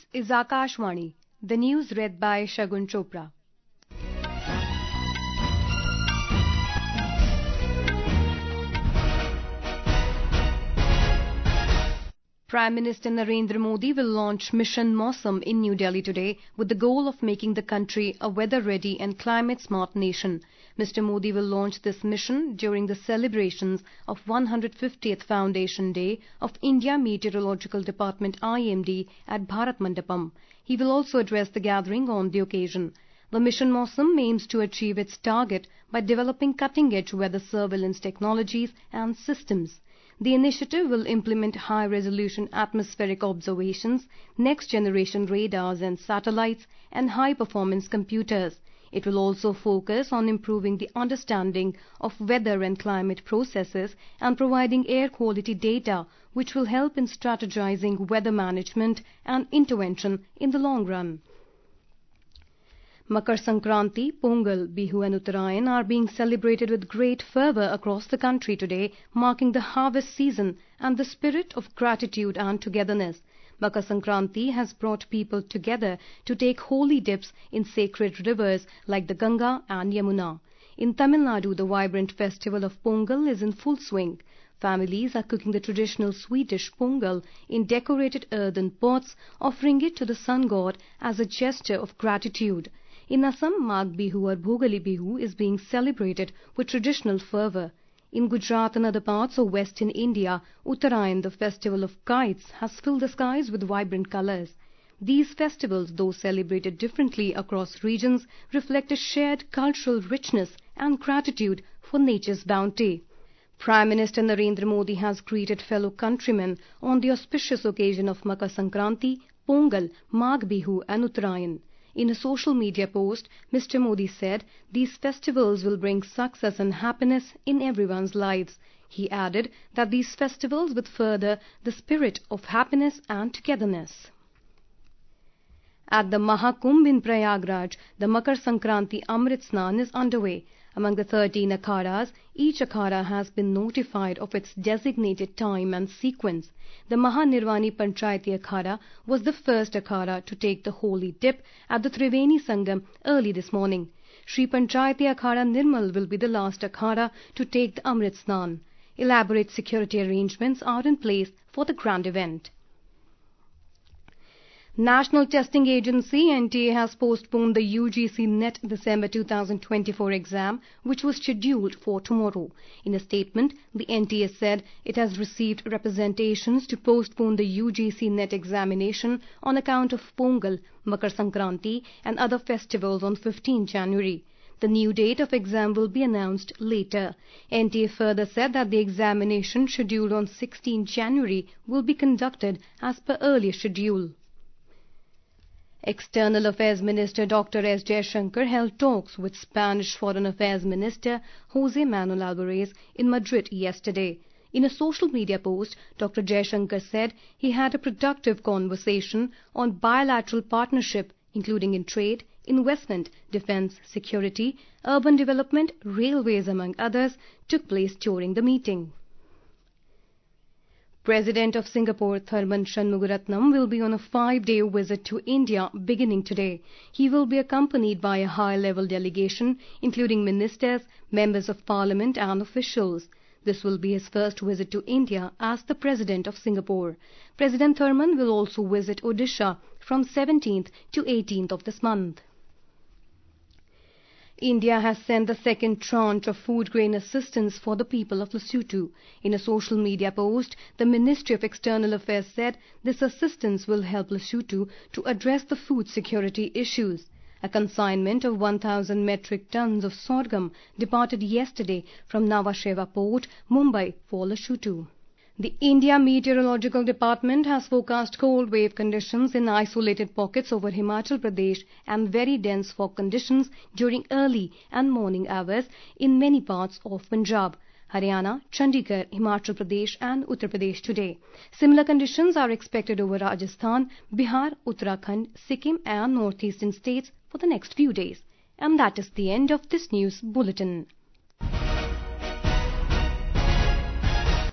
is Akashvani, the news read by Shagun Chopra. Prime Minister Narendra Modi will launch Mission Mausam in New Delhi today with the goal of making the country a weather-ready and climate-smart nation. Mr. Modi will launch this mission during the celebrations of 150th Foundation Day of India Meteorological Department IMD at Bharat Mandapam. He will also address the gathering on the occasion. The Mission Mausam aims to achieve its target by developing cutting-edge weather surveillance technologies and systems. The initiative will implement high-resolution atmospheric observations, next-generation radars and satellites, and high-performance computers. It will also focus on improving the understanding of weather and climate processes and providing air quality data, which will help in strategizing weather management and intervention in the long run. Makar Sankranti, Pongal, Bihu and Uttarayan are being celebrated with great fervour across the country today, marking the harvest season and the spirit of gratitude and togetherness. Makar Sankranti has brought people together to take holy dips in sacred rivers like the Ganga and Yamuna. In Tamil Nadu, the vibrant festival of Pongal is in full swing. Families are cooking the traditional sweet dish Pongal in decorated earthen pots, offering it to the sun god as a gesture of gratitude. In Assam, Magh Bihu or Bhogali Bihu is being celebrated with traditional fervour. In Gujarat and other parts of western India, Uttarayan, the festival of kites, has filled the skies with vibrant colours. These festivals, though celebrated differently across regions, reflect a shared cultural richness and gratitude for nature's bounty. Prime Minister Narendra Modi has greeted fellow countrymen on the auspicious occasion of Makar Sankranti, Pongal, Magh Bihu and Uttarayan. In a social media post, Mr. Modi said these festivals will bring success and happiness in everyone's lives. He added that these festivals would further the spirit of happiness and togetherness. At the Mahakumbh in Prayagraj, the Makar Sankranti Amrit Snan is underway. Among the 13 akhadas, each akhada has been notified of its designated time and sequence. The Mahanirvani Panchayati Akhada was the first akhada to take the holy dip at the Triveni Sangam early this morning. Sri Panchayati Akhada Nirmal will be the last akhada to take the Amrit Snan. Elaborate security arrangements are in place for the grand event. National Testing Agency NTA has postponed the UGC NET December 2024 exam, which was scheduled for tomorrow. In a statement, the NTA said it has received representations to postpone the UGC NET examination on account of Pongal, Makar Sankranti and other festivals on 15 January. The new date of exam will be announced later. NTA further said that the examination scheduled on 16 January will be conducted as per earlier schedule. External Affairs Minister Dr. S. Jaishankar held talks with Spanish Foreign Affairs Minister José Manuel Alvarez in Madrid yesterday. In a social media post, Dr. Jaishankar said he had a productive conversation on bilateral partnership, including in trade, investment, defence, security, urban development, railways, among others, took place during the meeting. President of Singapore Tharman Shanmugaratnam will be on a 5-day visit to India beginning today. He will be accompanied by a high-level delegation, including ministers, members of parliament and officials. This will be his first visit to India as the President of Singapore. President Tharman will also visit Odisha from 17th to 18th of this month. India has sent the second tranche of food grain assistance for the people of Lesotho. In a social media post, the Ministry of External Affairs said this assistance will help Lesotho to address the food security issues. A consignment of 1,000 metric tons of sorghum departed yesterday from Nhava Sheva Port, Mumbai for Lesotho. The India Meteorological Department has forecast cold wave conditions in isolated pockets over Himachal Pradesh and very dense fog conditions during early and morning hours in many parts of Punjab, Haryana, Chandigarh, Himachal Pradesh and Uttar Pradesh today. Similar conditions are expected over Rajasthan, Bihar, Uttarakhand, Sikkim and northeastern states for the next few days. And that is the end of this news bulletin.